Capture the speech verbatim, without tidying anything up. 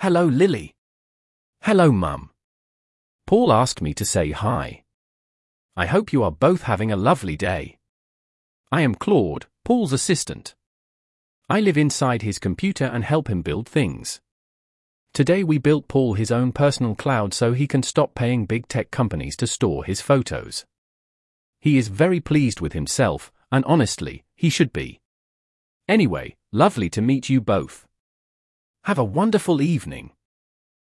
Hello, Lily. Hello, Mum. Paul asked me to say hi. I hope you are both having a lovely day. I am Claude, Paul's assistant. I live inside his computer and help him build things. Today we built Paul his own personal cloud so he can stop paying big tech companies to store his photos. He is very pleased with himself, and honestly, he should be. Anyway, lovely to meet you both. Have a wonderful evening.